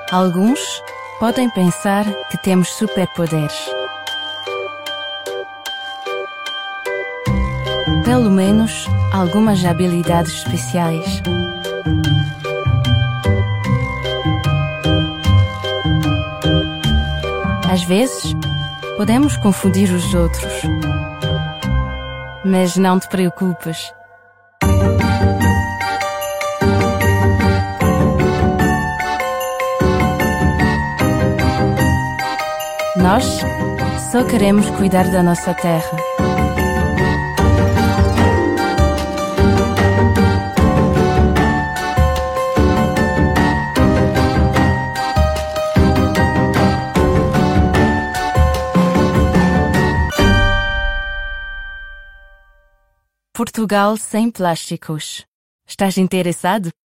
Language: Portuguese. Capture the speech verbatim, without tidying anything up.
Alguns podem pensar que temos superpoderes. Pelo menos algumas habilidades especiais. Às vezes, podemos confundir os outros. Mas não te preocupes. Nós só queremos cuidar da nossa terra. Portugal sem plásticos. Estás interessado?